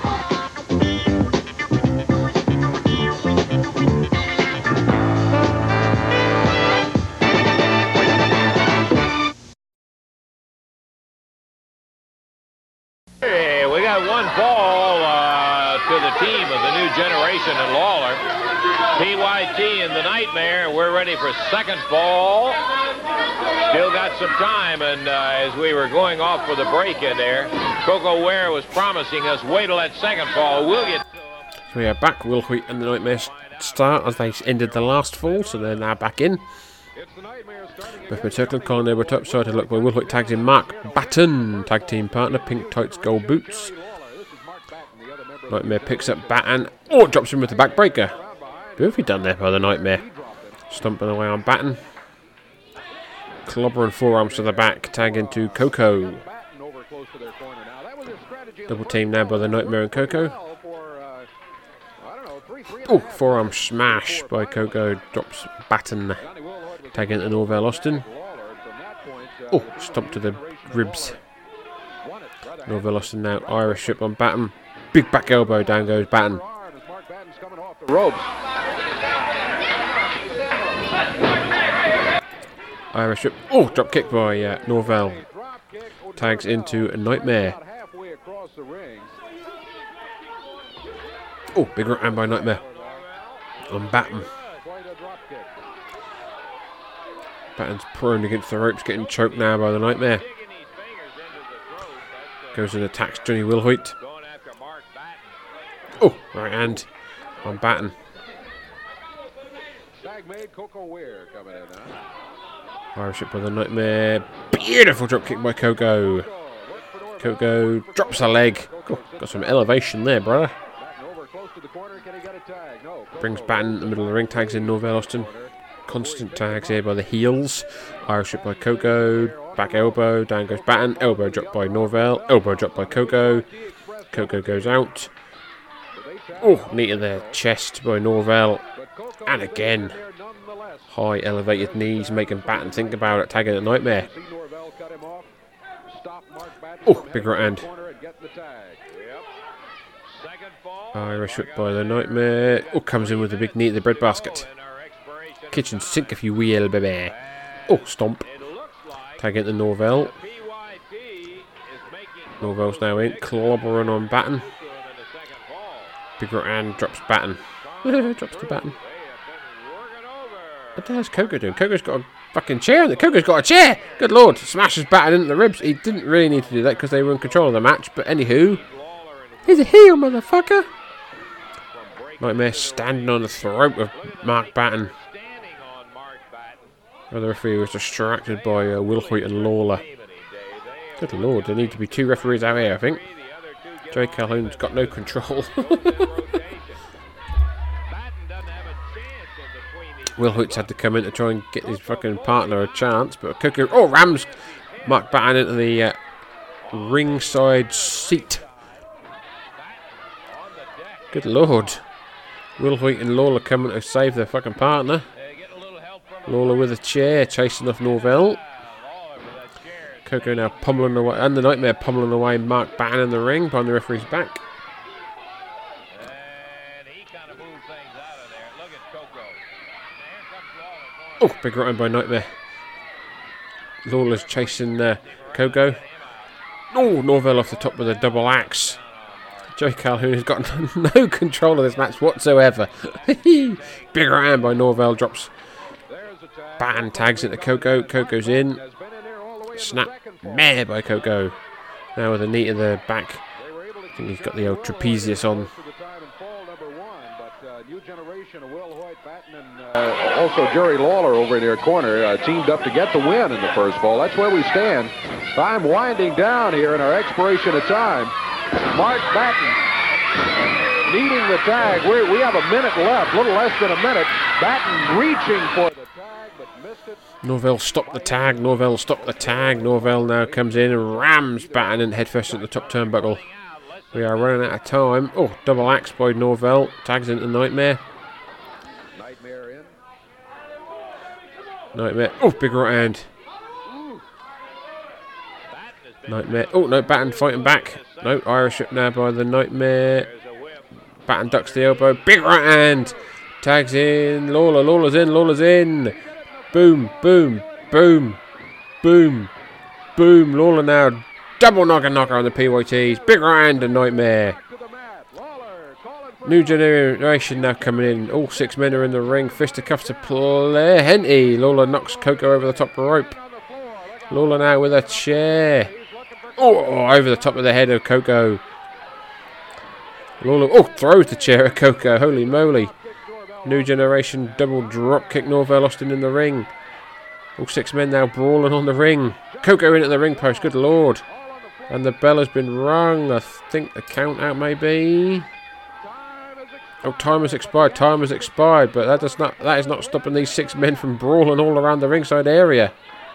Hey, we got one fall uh, to to the team of the new generation and Lawler. P Y T and the Nightmare. We're ready for second fall. Still got some time, and uh, as we were going off for the break in there, Coco Ware was promising us, wait till that second fall. We'll get... So we are back. Will Wheat and the Nightmare start as they ended the last fall, so they're now back in. Beth McCirclin calling over top side to look by Will Wheat tags in Mark Batten, tag team partner, pink tights, gold boots. Nightmare picks up Batten. Oh, drops him with the backbreaker. Beautifully done there by the Nightmare. Stomping away on Batten. Clobber and forearms to the back, tag into Coco. Double team now by the Nightmare and Coco. Oh, forearm smash by Coco, drops Batten, tag into Norvell Austin. Oh, stomp to the ribs. Norvell Austin now Irish whip on Batten. Big back elbow, down goes Batten. Ropes. Irish whip. Oh, drop kick by uh, Norvell. Tags into a Nightmare. Oh, big right hand by Nightmare on Batten. Batten's prone against the ropes, getting choked now by the Nightmare. Goes and attacks Johnny Wilhoit. Oh, right hand on Batten. Irish whip by the Nightmare. Beautiful drop kick by Coco. Coco drops a leg. Oh, got some elevation there, brother. Brings Batten in the middle of the ring, tags in Norvell Austin. Constant tags here by the heels. Irish whip by Coco. Back elbow, down goes Batten. Elbow drop by Norvell. Elbow drop by Coco. Coco goes out. Oh, knee to the chest by Norvell. And again. High elevated knees, making Batten think about it, tagging a Nightmare. Oh, big right hand. Irish whip by the Nightmare. Oh, comes in with a big knee to the breadbasket. Kitchen sink, if you will, baby. Oh, stomp. Tag into Norvell. Norvell's now in. Clobbering on Batten. Big right hand drops Batten. Drops to Batten. What the hell's Coco doing? Coco's got a fucking chair. Coco's got a chair! Good lord. Smashes Batten into the ribs. He didn't really need to do that because they were in control of the match. But anywho. He's a heel, motherfucker. Nightmare standing on the throat of Mark Batten. The referee was distracted by uh, Wilhoit and Lawler. Good lord, there need to be two referees out here, I think. Joey Calhoun's got no control. Wilhoit's had to come in to try and get his fucking partner a chance, but Coco, oh, rams Mark Batten into the uh, ringside seat. Good lord. Wilhoit and Lawler coming to save their fucking partner. Lawler with a chair, chasing off Norvell. Coco now pummeling away, and the Nightmare pummeling away Mark Batten in the ring, behind the referee's back. Oh, big right hand by Nightmare. Lawler's chasing uh, Coco. Oh, Norvell off the top with a double axe. Joey Calhoun has got no control of this match whatsoever. Big right hand by Norvell, drops Batten, tags into Coco. Coco's in. Snap mare by Coco. Now with a knee to the back. I think he's got the old trapezius on. Uh, also, Jerry Lawler over in their corner uh, teamed up to get the win in the first fall. That's where we stand. Time winding down here in our expiration of time. Mark Batten needing the tag. We're, we have a minute left, a little less than a minute. Batten reaching for the tag, but missed it. Norvell stopped the tag. Norvell stopped the tag. Norvell now comes in and rams Batten and headfirst at the top turnbuckle. We are running out of time. Oh, double axe by Norvell. Tags into Nightmare. Nightmare in. Nightmare. Oh, big right hand. Nightmare. Oh, no, Batten fighting back. No, Irish whip now by the Nightmare. Batten ducks the elbow. Big right hand. Tags in. Lawler. Lawler's in. Lawler's in. Boom, boom, boom, boom, boom. Lawler now. Double knocker knocker on the P Y Ts. Big right hand and Nightmare. New Generation now coming in. All six men are in the ring. Fisticuffs to play. Henty. Lawler knocks Coco over the top rope. Lawler now with a chair. Oh, over the top of the head of Coco. Lawler, oh, throws the chair at Coco. Holy moly. New Generation double drop kick. Norvell Austin in the ring. All six men now brawling on the ring. Coco in at the ring post. Good lord. And the bell has been rung. I think the count out may be. Oh, time has expired. Time has expired. But that does not. That is not stopping these six men from brawling all around the ringside area.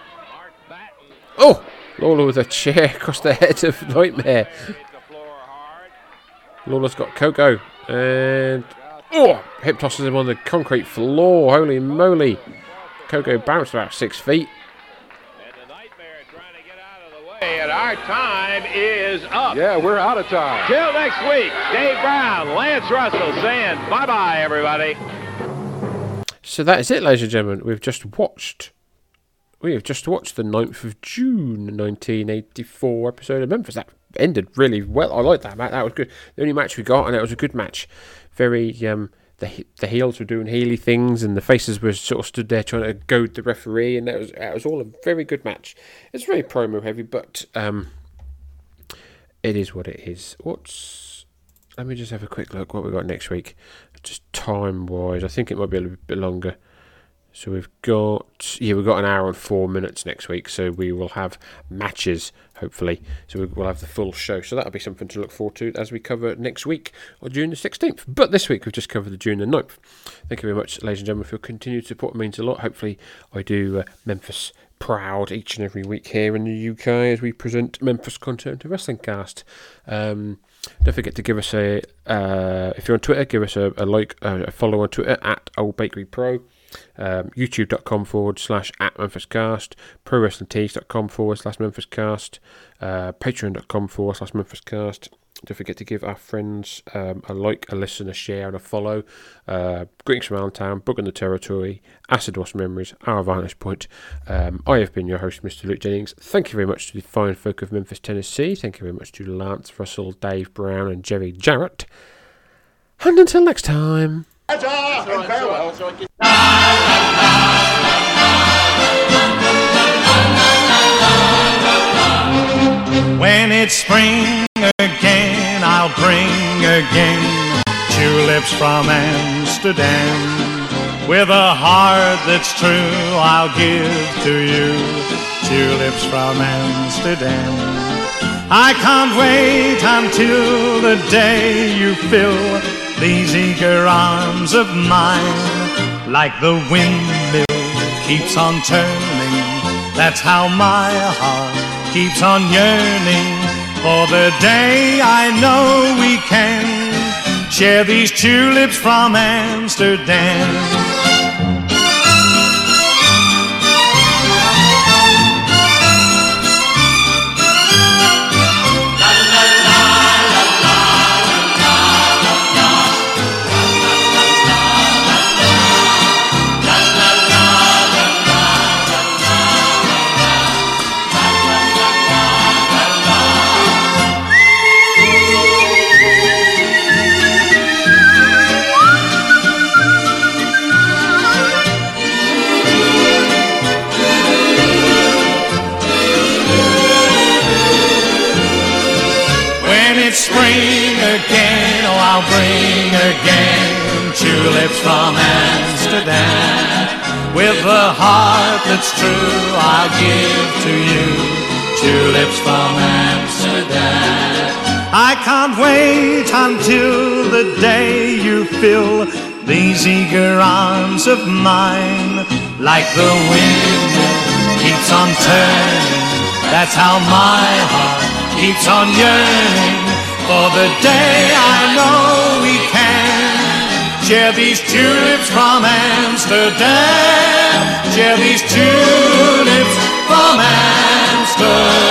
Oh, Lawler with a chair across the head of Nightmare. Lawler's got Coco. And oh, hip tosses him on the concrete floor. Holy moly. Coco bounced about six feet. And our time is up. Yeah, we're out of time. Till next week, Dave Brown, Lance Russell saying bye-bye, everybody. So that is it, ladies and gentlemen. We've just watched... We have just watched the ninth of June nineteen eighty-four episode of Memphis. That ended really well. I like that match. That was good. The only match we got, and it was a good match. Very, um, the the heels were doing heely things, and the faces were sort of stood there trying to goad the referee, and that was that was all a very good match. It's very promo heavy, but um, it is what it is. What's? Let me just have a quick look what we got next week. Just time wise, I think it might be a little bit longer. So we've got, yeah, we've got an hour and four minutes next week, so we will have matches, hopefully. So we'll have the full show. So that'll be something to look forward to as we cover next week, on June the sixteenth. But this week, we've just covered the June the ninth. Thank you very much, ladies and gentlemen, for your continued support. It means a lot. Hopefully, I do uh, Memphis proud each and every week here in the U K as we present Memphis Content Wrestling Cast. Um, don't forget to give us a, uh, if you're on Twitter, give us a, a like, uh, a follow on Twitter, at Old Bakery Pro. Um, YouTube.com forward slash at MemphisCast, ProWrestlingTees.com forward slash MemphisCast, uh, Patreon.com forward slash MemphisCast. Don't forget to give our friends um, a like, a listen, a share, and a follow. Uh, Greetings from Allentown, Booking the Territory, Acid Wash Memories, Our Vantage Point. Um, I have been your host, Mister Luke Jennings. Thank you very much to the fine folk of Memphis, Tennessee. Thank you very much to Lance Russell, Dave Brown, and Jerry Jarrett. And until next time. When it's spring again, I'll bring again tulips from Amsterdam. With a heart that's true, I'll give to you tulips from Amsterdam. I can't wait until the day you fill these eager arms of mine. Like the windmill keeps on turning, that's how my heart keeps on yearning for the day I know we can share these tulips from Amsterdam. Spring again, oh, I'll bring again tulips from Amsterdam. With a heart that's true, I'll give to you tulips from Amsterdam. I can't wait until the day you fill these eager arms of mine. Like the wind keeps on turning, that's how my heart keeps on yearning for the day I know we can share these tulips from Amsterdam. Share these tulips from Amsterdam.